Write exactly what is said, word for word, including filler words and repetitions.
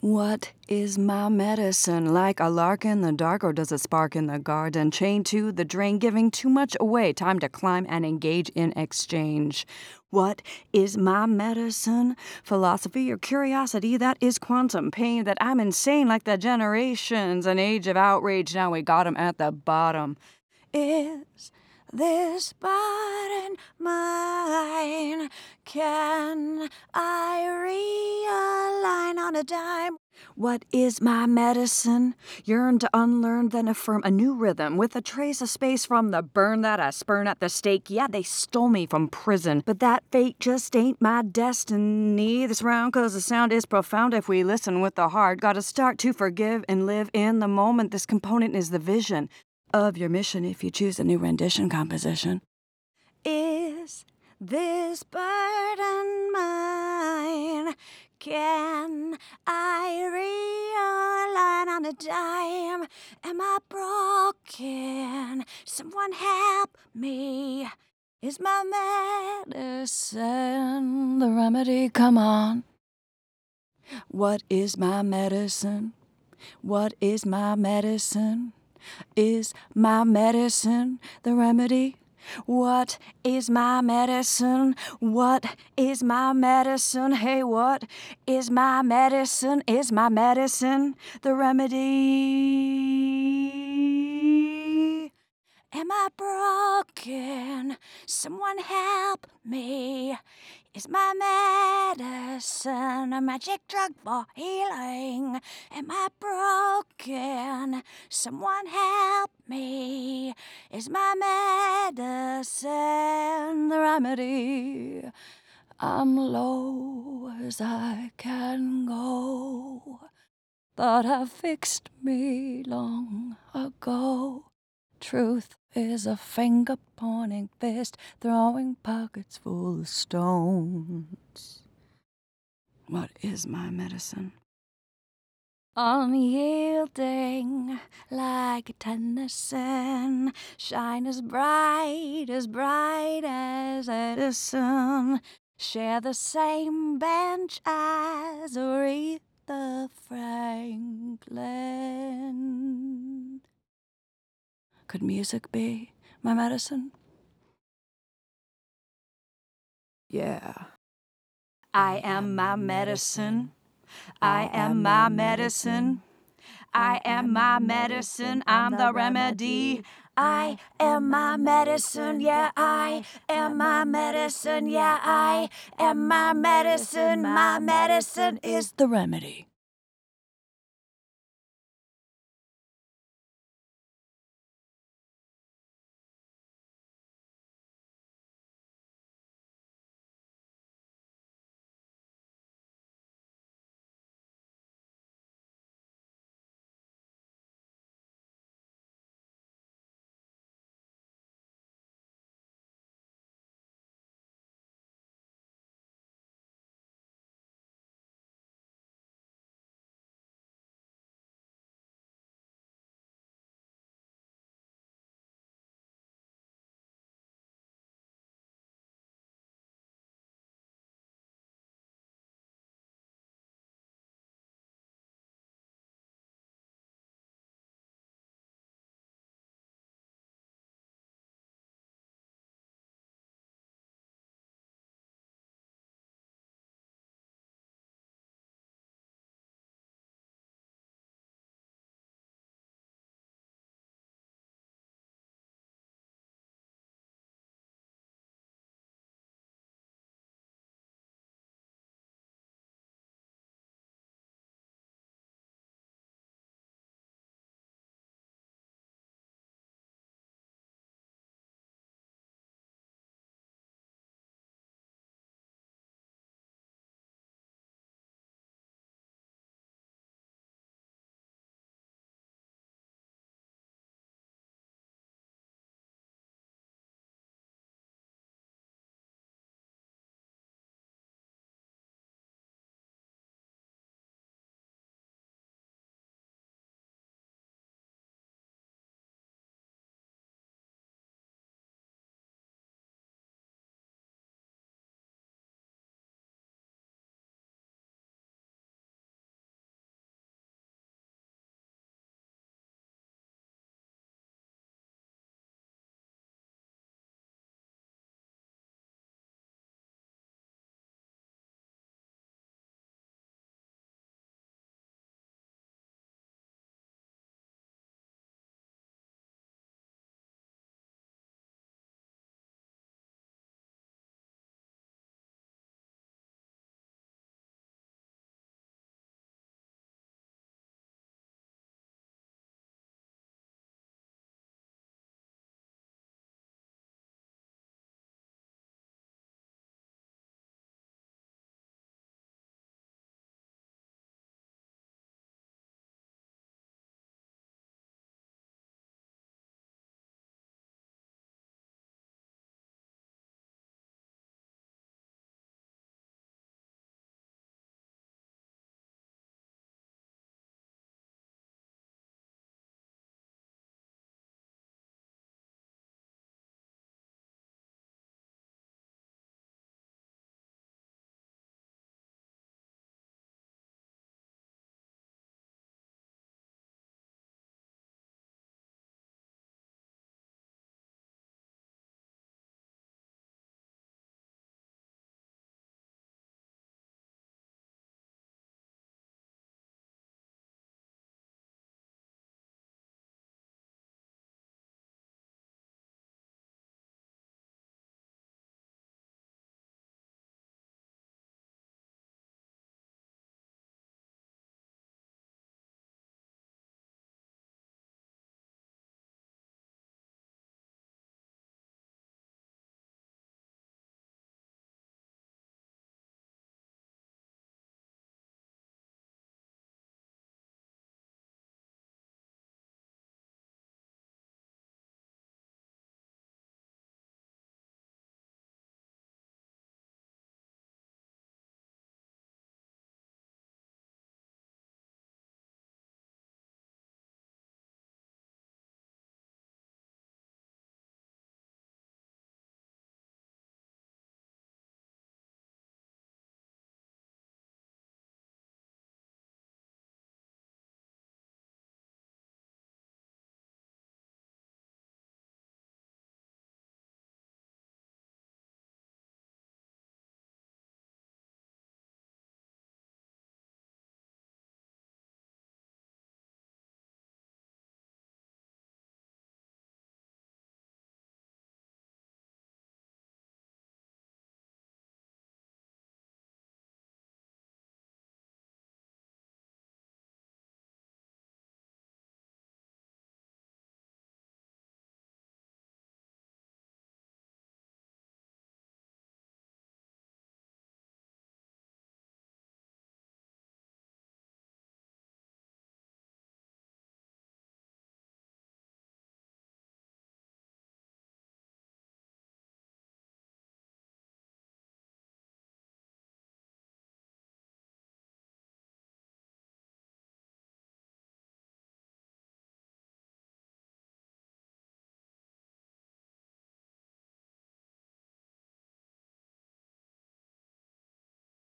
What is my medicine? Like a lark in the dark, or does it spark in the garden? Chained to the drain, giving too much away. Time to climb and engage in exchange. What is my medicine? Philosophy or curiosity? That is quantum pain. That I'm insane like the generations. An age of outrage, now we got 'em at the bottom. Is this button mine? Can I realign on a dime? What is my medicine? Yearn to unlearn, then affirm a new rhythm with a trace of space from the burn that I spurn at the stake. Yeah, they stole me from prison, but that fate just ain't my destiny this round, 'cause the sound is profound if we listen with the heart. Gotta start to forgive and live in the moment. This component is the vision of your mission if you choose a new rendition composition. Is this burden mine? Can I realign on a dime? Am I broken? Someone help me. Is my medicine the remedy? Come on. What is my medicine? What is my medicine? Is my medicine the remedy? What is my medicine? What is my medicine? Hey, what is my medicine? Is my medicine the remedy? Am I broken? Someone help me. Is my medicine a magic drug for healing? Am I broken? Someone help me. Is my medicine the remedy? I'm low as I can go. Thought I fixed me long ago. Truth is a finger-pointing fist, throwing pockets full of stones. What is my medicine? Unyielding like Tennyson, shine as bright, as bright as Edison. Share the same bench as Aretha Franklin. Could music be my medicine? Yeah. I am my medicine. I am my medicine. I am my medicine. I'm the remedy. I am my medicine. Yeah, I am my medicine. Yeah, I am my medicine. My medicine is the remedy.